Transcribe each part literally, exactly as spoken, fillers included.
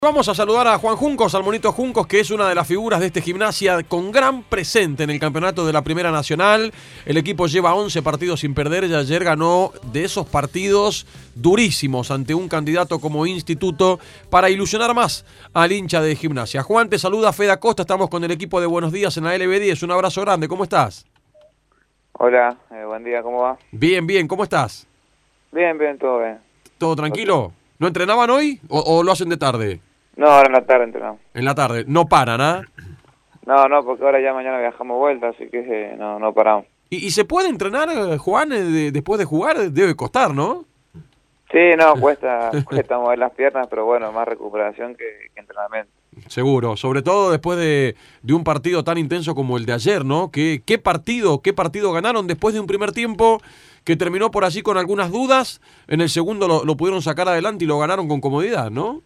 Vamos a saludar a Juan Juncos, al Monito Juncos, que es una de las figuras de este Gimnasia con gran presente en el campeonato de la Primera Nacional. El equipo lleva once partidos sin perder y ayer ganó de esos partidos durísimos ante un candidato como Instituto para ilusionar más al hincha de Gimnasia. Juan, te saluda Fede Acosta, estamos con el equipo de Buenos Días en la L B diez. Un abrazo grande, ¿cómo estás? Hola, eh, buen día, ¿cómo va? Bien, bien, ¿cómo estás? Bien, bien, todo bien. ¿Todo tranquilo? ¿No entrenaban hoy o, o lo hacen de tarde? No, ahora en la tarde entrenamos. En la tarde, no paran, ¿ah? No, no, porque ahora ya mañana viajamos vuelta, así que eh, no, no paramos. ¿Y, ¿Y se puede entrenar, Juan, eh, de, después de jugar? Debe costar, ¿no? Sí, no, cuesta, cuesta mover las piernas, pero bueno, más recuperación que, que entrenamiento. Seguro, sobre todo después de, de un partido tan intenso como el de ayer, ¿no? ¿Qué, qué partido, qué partido ganaron después de un primer tiempo que terminó por allí con algunas dudas? En el segundo lo, lo pudieron sacar adelante y lo ganaron con comodidad, ¿no?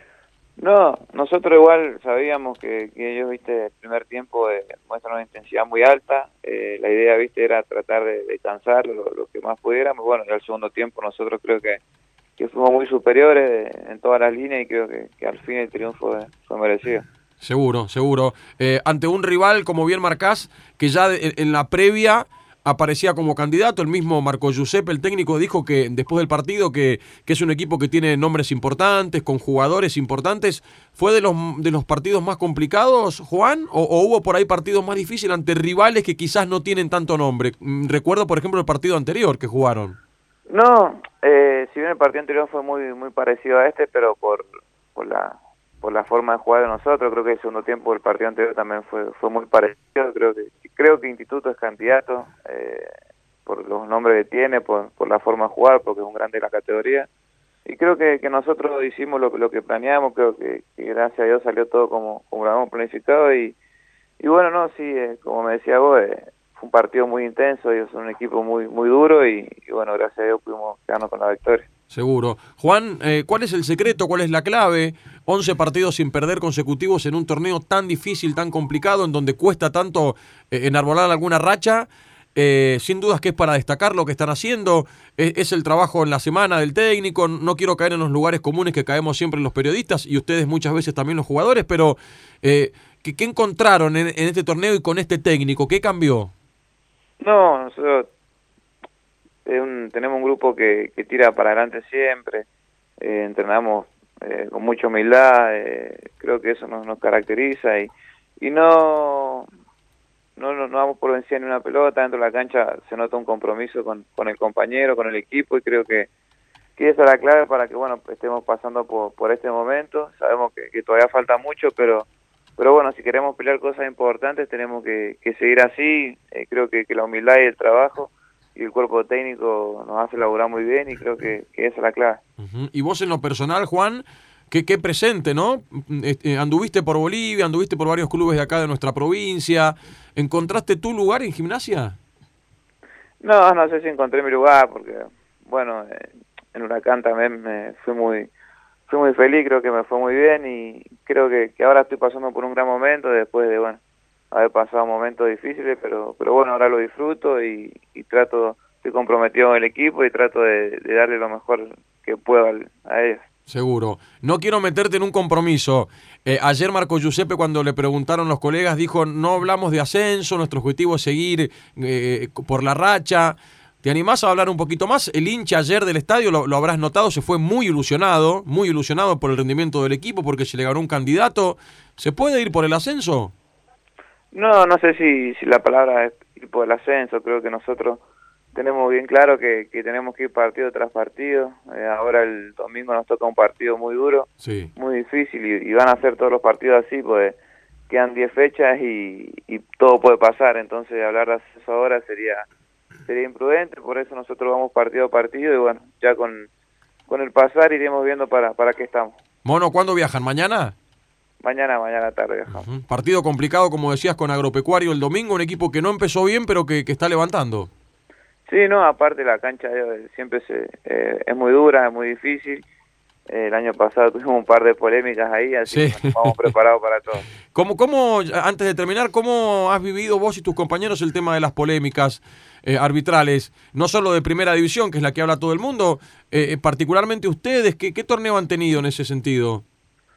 No, nosotros igual sabíamos que, que ellos, viste, el primer tiempo eh, muestran una intensidad muy alta. Eh, la idea, viste, era tratar de, de cansar lo, lo que más pudiéramos. Bueno, y al segundo tiempo nosotros creo que, que fuimos muy superiores de, en todas las líneas y creo que, que al fin el triunfo fue, fue merecido. Seguro, seguro. Eh, ante un rival, como bien marcás, que ya de, en la previa aparecía como candidato, el mismo Marco Giuseppe, el técnico, dijo que después del partido que, que es un equipo que tiene nombres importantes, con jugadores importantes. ¿Fue de los, de los partidos más complicados, Juan? ¿O, o hubo por ahí partidos más difíciles ante rivales que quizás no tienen tanto nombre? Recuerdo, por ejemplo, el partido anterior que jugaron. No, eh, si bien el partido anterior fue muy muy parecido a este, pero por, por la... por la forma de jugar de nosotros, creo que el segundo tiempo del partido anterior también fue fue muy parecido, creo que creo que Instituto es candidato eh, por los nombres que tiene, por, por la forma de jugar, porque es un grande de la categoría, y creo que, que nosotros hicimos lo, lo que planeamos, creo que, que gracias a Dios salió todo como, como lo habíamos planificado, y, y bueno, no, sí, eh, como me decía vos, eh, fue un partido muy intenso, ellos son un equipo muy muy duro, y, y bueno, gracias a Dios pudimos quedarnos con la victoria. Seguro. Juan, eh, ¿cuál es el secreto? ¿Cuál es la clave? once partidos sin perder consecutivos en un torneo tan difícil, tan complicado, en donde cuesta tanto eh, enarbolar alguna racha. Eh, sin dudas que es para destacar lo que están haciendo. Es, es el trabajo en la semana del técnico. No quiero caer en los lugares comunes que caemos siempre los periodistas y ustedes muchas veces también los jugadores, pero eh, ¿qué, qué encontraron en, en este torneo y con este técnico? ¿Qué cambió? No, nosotros un, tenemos un grupo que, que tira para adelante siempre, eh, entrenamos eh, con mucha humildad, eh, creo que eso nos, nos caracteriza y, y no, no, no, no vamos por vencer ni una pelota, dentro de la cancha se nota un compromiso con, con el compañero, con el equipo y creo que, que esa es la clave para que bueno estemos pasando por, por este momento. Sabemos que, que todavía falta mucho, pero pero bueno, si queremos pelear cosas importantes tenemos que, que seguir así, eh, creo que, que la humildad y el trabajo y el cuerpo técnico nos hace laburar muy bien y creo que, que esa es la clave. Uh-huh. Y vos en lo personal, Juan, qué, qué presente, ¿no? Este, anduviste por Bolivia, anduviste por varios clubes de acá de nuestra provincia. ¿Encontraste tu lugar en Gimnasia? No, no sé si encontré mi lugar porque, bueno, eh, en Huracán también me fui muy fui muy feliz, creo que me fue muy bien y creo que, que ahora estoy pasando por un gran momento después de, bueno, haber pasado momentos difíciles, pero pero bueno, ahora lo disfruto y, y trato, estoy comprometido con el equipo y trato de, de darle lo mejor que puedo a ellos. Seguro. No quiero meterte en un compromiso. Eh, ayer Marco Giuseppe, cuando le preguntaron los colegas, dijo, no hablamos de ascenso, nuestro objetivo es seguir eh, por la racha. ¿Te animás a hablar un poquito más? El hincha ayer del estadio, lo, lo habrás notado, se fue muy ilusionado, muy ilusionado por el rendimiento del equipo, porque se le ganó un candidato. ¿Se puede ir por el ascenso? No, no sé si, si la palabra es ir por el ascenso, creo que nosotros tenemos bien claro que, que tenemos que ir partido tras partido, eh, ahora el domingo nos toca un partido muy duro, sí, muy difícil y, y van a ser todos los partidos así, pues quedan diez fechas y, y todo puede pasar, entonces hablar de ascenso ahora sería sería imprudente, por eso nosotros vamos partido a partido y bueno, ya con, con el pasar iremos viendo para, para qué estamos. Mono, ¿cuándo viajan? ¿Mañana? Mañana, mañana tarde viajamos. Uh-huh. Partido complicado, como decías, con Agropecuario el domingo, un equipo que no empezó bien, pero que, que está levantando. Sí, no, aparte la cancha eh, siempre se, eh, es muy dura, es muy difícil. Eh, el año pasado tuvimos un par de polémicas ahí, así sí. que bueno, vamos preparados para todo. ¿Cómo, cómo, antes de terminar, cómo has vivido vos y tus compañeros el tema de las polémicas eh, arbitrales? No solo de Primera División, que es la que habla todo el mundo, eh, particularmente ustedes, ¿qué, qué torneo han tenido en ese sentido?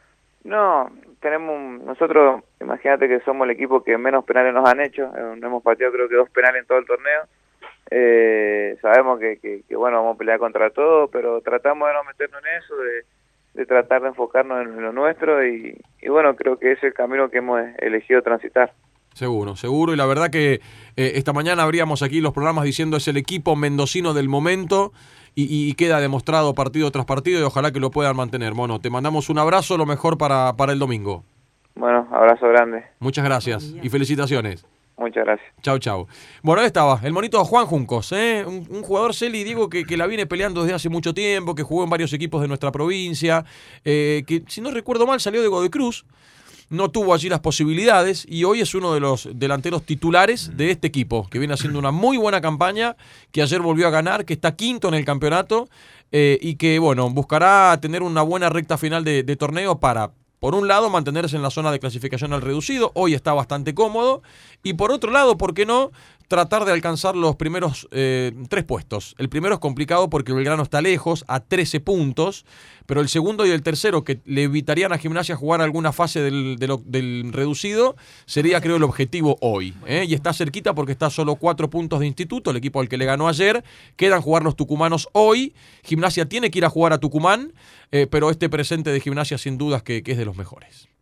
No, tenemos un- nosotros, imagínate que somos el equipo que menos penales nos han hecho, eh, no hemos pateado creo que dos penales en todo el torneo. Eh, sabemos que, que, que, bueno, vamos a pelear contra todo, pero tratamos de no meternos en eso, de, de tratar de enfocarnos en lo nuestro y, y bueno, creo que es el camino que hemos elegido transitar. Seguro, seguro, y la verdad que eh, esta mañana abríamos aquí los programas diciendo es el equipo mendocino del momento y, y- y queda demostrado partido tras partido y ojalá que lo puedan mantener. Bueno, te mandamos un abrazo, lo mejor para, para el domingo. Bueno, abrazo grande. Muchas gracias y felicitaciones. Muchas gracias. Chau, chau. Bueno, ahí estaba, el monito Juan Juncos, ¿eh? un, un jugador, Celi, digo, que, que la viene peleando desde hace mucho tiempo, que jugó en varios equipos de nuestra provincia, eh, que si no recuerdo mal salió de Godecruz, no tuvo allí las posibilidades y hoy es uno de los delanteros titulares de este equipo, que viene haciendo una muy buena campaña, que ayer volvió a ganar, que está quinto en el campeonato eh, y que, bueno, buscará tener una buena recta final de, de torneo para, por un lado, mantenerse en la zona de clasificación al reducido, hoy está bastante cómodo, y por otro lado, ¿por qué no?, tratar de alcanzar los primeros eh, tres puestos. El primero es complicado porque Belgrano está lejos, a trece puntos, pero el segundo y el tercero, que le evitarían a Gimnasia jugar alguna fase del, del, del reducido, sería, creo, el objetivo hoy. ¿eh? Y está cerquita porque está a solo cuatro puntos de Instituto, el equipo al que le ganó ayer. Quedan jugar los tucumanos hoy. Gimnasia tiene que ir a jugar a Tucumán, eh, pero este presente de Gimnasia sin dudas que, que es de los mejores.